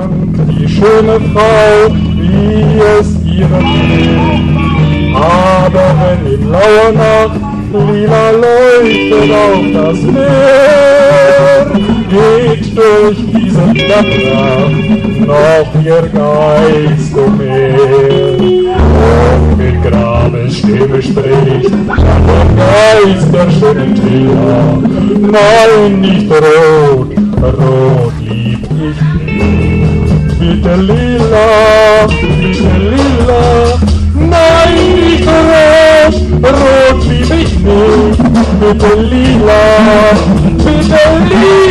trank die schöne Frau, wie es ihr will. Aber wenn in lauer Nacht lila leuchtet auf das Meer, geht durch diese Nacht noch ihr Geist umher. Und mit Grabesstimme spricht dann der Geist der schönen Trilla: Nein, nicht rot, rot lieb ich nicht. Bitte lila, nein, nicht rot, rot lieb ich nicht. Bitte lila,